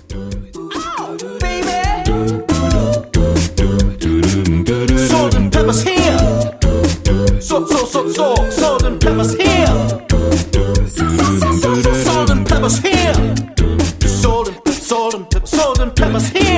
Oh, baby. Salt and pepper's here. Salt and pepper's here. Salt and pepper's here. Salt and pepper's here.